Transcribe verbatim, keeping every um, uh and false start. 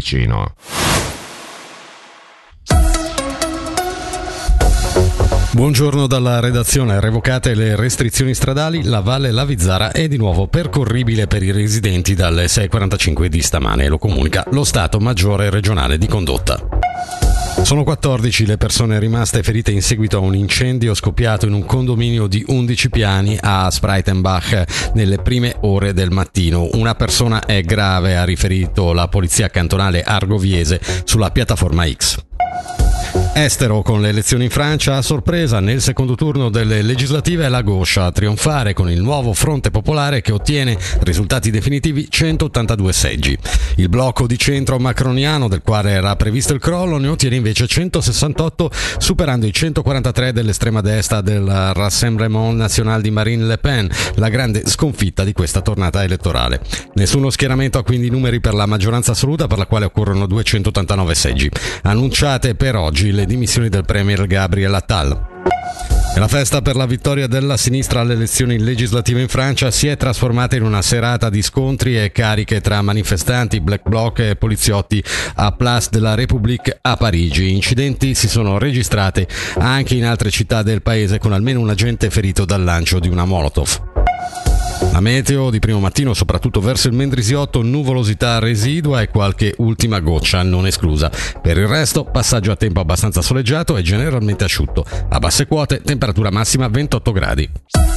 Ticino. Buongiorno dalla redazione. Revocate le restrizioni stradali, la Valle Lavizzara è di nuovo percorribile per i residenti dalle sei e quarantacinque di stamane, lo comunica lo Stato Maggiore Regionale di Condotta. Sono quattordici le persone rimaste ferite in seguito a un incendio scoppiato in un condominio di undici piani a Spreitenbach nelle prime ore del mattino. Una persona è grave, ha riferito la polizia cantonale argoviese sulla piattaforma X. Estero con le elezioni in Francia, a sorpresa nel secondo turno delle legislative è la Gauche a trionfare con il nuovo Fronte Popolare che ottiene risultati definitivi centottantadue seggi. Il blocco di centro macroniano, del quale era previsto il crollo, ne ottiene invece centosessantotto, superando i centoquarantatré dell'estrema destra del Rassemblement National di Marine Le Pen, la grande sconfitta di questa tornata elettorale. Nessuno schieramento ha quindi numeri per la maggioranza assoluta, per la quale occorrono duecentottantanove seggi. Annunciate per oggi le dimissioni del premier Gabriel Attal. E la festa per la vittoria della sinistra alle elezioni legislative in Francia si è trasformata in una serata di scontri e cariche tra manifestanti, black bloc e poliziotti a Place de la République a Parigi. Incidenti si sono registrati anche in altre città del paese, con almeno un agente ferito dal lancio di una Molotov. La meteo di primo mattino, soprattutto verso il Mendrisiotto, nuvolosità residua e qualche ultima goccia non esclusa. Per il resto, passaggio a tempo abbastanza soleggiato e generalmente asciutto. A basse quote, temperatura massima ventotto gradi.